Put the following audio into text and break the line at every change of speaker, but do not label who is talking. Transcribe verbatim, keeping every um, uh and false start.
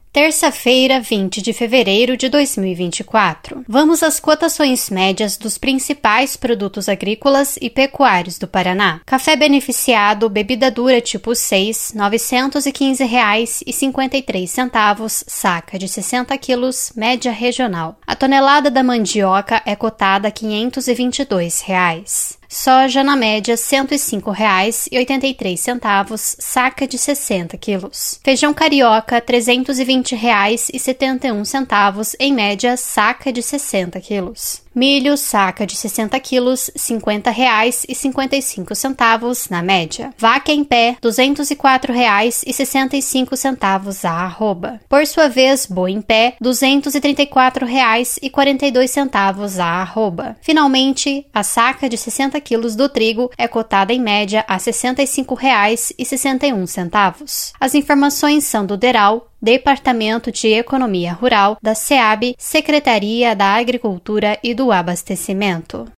Terça-feira, vinte de fevereiro de dois mil e vinte e quatro. Vamos às cotações médias dos principais produtos agrícolas e pecuários do Paraná. Café beneficiado, bebida dura tipo seis, novecentos e quinze reais e cinquenta e três centavos, saca de sessenta quilos, média regional. A tonelada da mandioca é cotada a quinhentos e vinte e dois reais. Soja, na média, cento e cinco reais e oitenta e três centavos, saca de sessenta quilos. Feijão carioca, trezentos e vinte reais e setenta e um centavos, em média, saca de sessenta quilos. Milho, saca de sessenta quilos, cinquenta reais e cinquenta e cinco centavos, na média. Vaca em pé, duzentos e quatro reais e sessenta e cinco centavos a arroba. Por sua vez, boi em pé, duzentos e trinta e quatro reais e quarenta e dois centavos a arroba. Finalmente, a saca de sessenta quilos do trigo é cotada em média a sessenta e cinco reais e sessenta e um centavos. As informações são do DERAL, Departamento de Economia Rural, da SEAB, Secretaria da Agricultura e do Abastecimento.